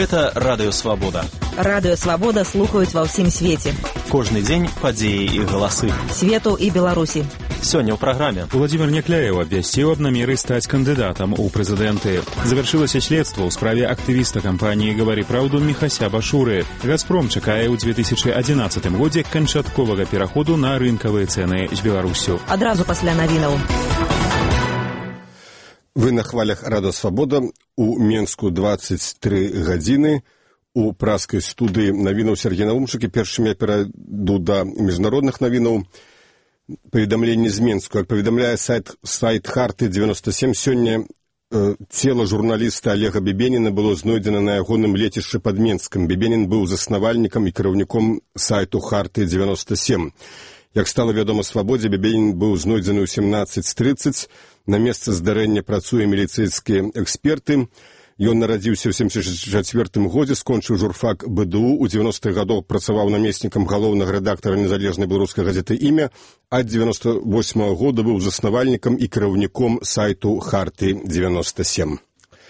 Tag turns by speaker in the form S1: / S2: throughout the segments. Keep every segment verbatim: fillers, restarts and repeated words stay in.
S1: Гэта Радыё Свабода.
S2: Радыё Свабода слухаюць ва ўсім свеце.
S1: Кожны дзень падзеі і галасы.
S2: Свету і Беларусі.
S1: Сёння ў праграме.
S3: Владимир Некляев абвясціў аб намеры стаць кандыдатам у прэзідэнты. Завяршылася следства ў справе актывіста кампаніі «Гавары праўду» Міхася Башуры. «Газпром» чакае ў две тысячы адзінаццатым годзе канчатковага пераходу на рынкавыя цэны з Беларусю.
S2: Адразу пасля навінаў.
S4: Вы на хвалях Радыё Свабода. У Менску дваццаць тры гадзіны. У праскай студыі навінаў Сергей Наумчык, і першым я перайду да міжнародных навінаў. Паведамленне з Менску. Як паведамляе сайт, сайт Харты девяносто семь, сёння э, цела журналіста Олега Бебеніна было знойдзена на ягоным лецішчы пад Менскам. Бебенін быў заснавальнікам і кіраўніком сайту Харты девяносто семь. Як стала вядома Свабодзе, Бебенін быў знойдзены ў семнадцаць трыццаць. На месцы здарэння працуе міліцэйскія эксперты. Ён нарадзіўся ў семьдесят четвёртым годзе, скончыў журфак БДУ, у девяностых гадоў працаваў намеснікам галоўнага рэдактара незалежнай беларускай газеты «Імя», а девяносто восьмага года быў заснавальнікам і кіраўніком сайту Харты девяносто семь.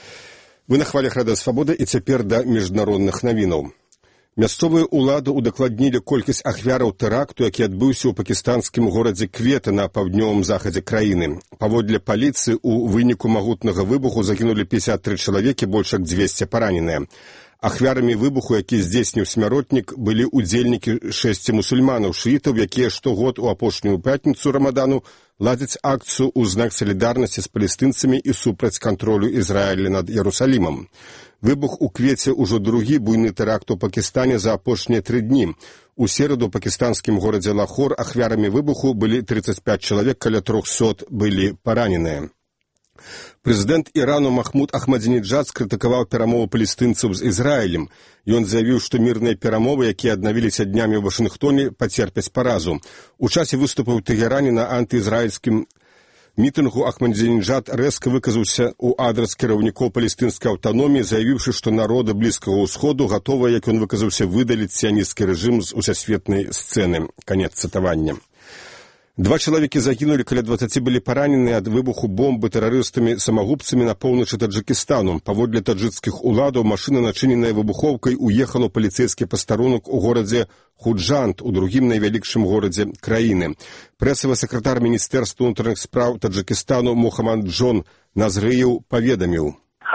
S4: Вы на хвалях Радыё Свабода, і цяпер да міжнародных навінаў. Мясцовыя ўлады удакладнілі колькасць ахвяраў тэракту, які адбыўся ў пакістанскім горадзе Квета на паўднёвым захадзе краіны. Паводле паліцыі, у выніку магутнага выбуху загінулі пятьдесят три чалавекі, больш як двести параненыя. Ахвярамі выбуху, які здзейсніў смяротнік, былі удзельнікі шэсці мусульманаў, шыітаў, якія штогод у апошнюю пятніцу рамадану ладзяць акцыю ў знак салідарнасці з палестынцамі і супраць кантролю Ізраіля над Ярусалімам. Выбух у Квеце ўжо другі буйны тэракт у Пакістане за апошнія тры дні. У сераду ў пакістанскім горадзе Лахор ахвярамі выбуху былі тридцать пять чалавек, каля трохсот былі параненыя. Прэзідэнт Ірану Махмуд Ахмадзінеджад скрытыкаваў перамовы палестынцаў з Ізраілем. Ён заявіў, што мірныя перамовы, якія аднавіліся днямі ў Вашынгтоне, пацерпяць паразу. У часе выступаў у Тэгеране на антыізраільскім мітынгу Ахмадзінеджад рэзка выказаўся ў адрас кіраўнікоў палестынскай аўтаноміі, заявіўшы, што народы Блізкага ўсходу гатовыя, як ён выказаўся, выдаліць сіянісцкі рэжым з усесветнай сцэны. Канец цытавання. Два чалавекі загінулі, каля дваццаці былі параненыя ад выбуху бомбы тэрарыстамі-самагубцамі на поўначы Таджыкістану. Паводле таджыкскіх уладаў, машына, начыненая выбухоўкай, уехала ў паліцэйскі пастарунак у горадзе Худжант, у другім найвялікшым горадзе краіны. Прэсавы сакратар Міністэрства ўнутраных спраў Таджыкістану Мухаммад Джон Назрыеў паведаміў.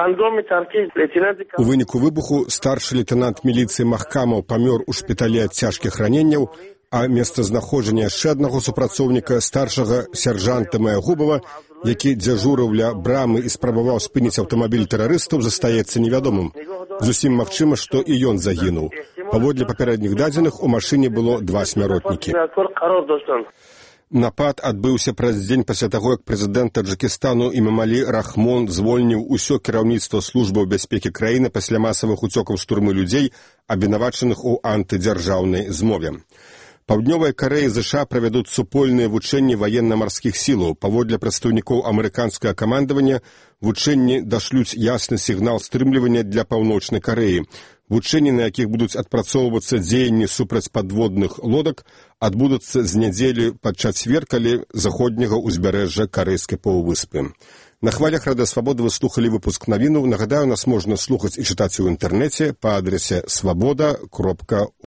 S4: У выніку выбуху старшы лейтэнант міліцыі Махкамаў памёр у шпіталі ад цяжкіх раненняў, а месцазнаходжанне яшчэ аднаго супрацоўніка, старшага сяржанта Маягубава, які дзяжурыў ля брамы і спрабаваў спыніць аўтамабіль тэрарыстаў, застаецца невядомым. Зусім магчыма, што і ён загінуў. Паводле папярэдніх дадзеных, у машыне было два смяротнікі. Напад адбыўся праз дзень пасля таго, як прэзідэнт Таджыкістану Имамалі Рахмон звольніў усё кіраўніцтва службаў бяспекі краіны пасля масавых уцёкаў з турмы людзей, абвінавачаных у антыдзяржаўнай змове. Паўднёвая Карэя і ЗША правядуць супольныя вучэнні ваенна-марскіх сілаў. Паводле прадстаўнікоў амерыканскага камандавання, вучэнні дашлюць ясны сігнал стрымлівання для Паўночнай Карэі. Вучэнні, на якіх будуць адпрацоўвацца дзеянні супраць падводных лодак, адбудуцца з нядзелі пад чацвер, каля заходняга ўзбярэжжа Карэйскай паўвыспы. На хвалях Радыё Свабода вы слухалі выпуск навінаў. Нагадаю, нас можна слухаць і чытаць у інтэрнэце па адрасе свабода кропка